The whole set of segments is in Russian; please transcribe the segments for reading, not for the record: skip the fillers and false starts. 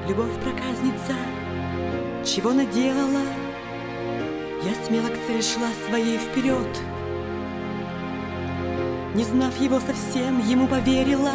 Любовь проказница, чего наделала? Я смело к цели шла своей вперед. Не знав его совсем, ему поверила.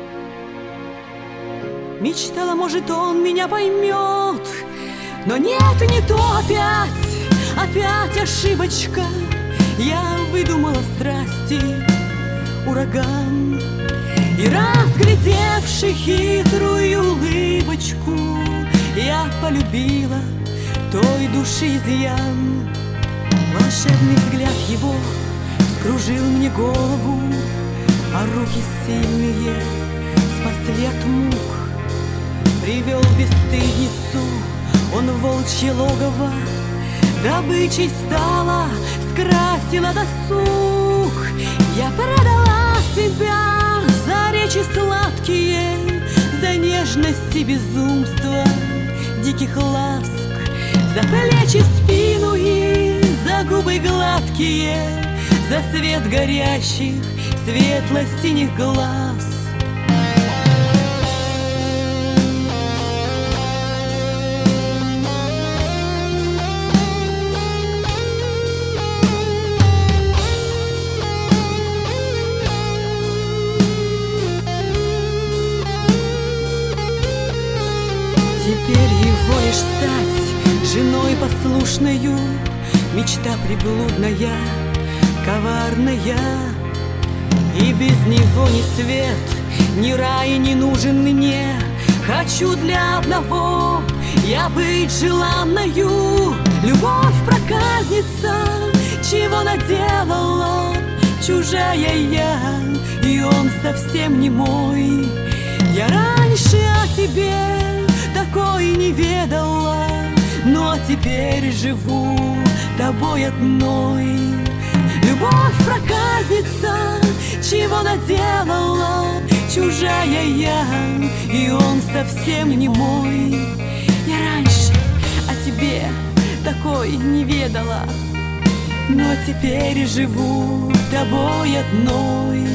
Мечтала, может, он меня поймет. Но нет, не то опять ошибочка. Я выдумала страсти ураган, и разглядевши хитрую улыбочку, я полюбила той души изъян. Волшебный взгляд его скружил мне голову, а руки сильные спасли от мук. Привел бесстыдницу он в волчье логово, добычей стала, скрасила досуг. Я продала себя за речи сладкие, за нежность и безумство диких ласк, за плечи, спину и за губы гладкие, за свет горящих светло-синих глаз. Теперь его лишь стать женой послушною, мечта приблудная, коварная. И без него ни свет, ни рай не нужен мне. Хочу для одного я быть желанною. Любовь проказница, чего наделала? Чужая я, и он совсем не мой. Я раньше о тебе такой не ведала, но теперь живу тобой одной. Любовь проказница, чего наделала? Чужая я, и он совсем не мой. Я раньше о тебе такой не ведала, но теперь живу тобой одной.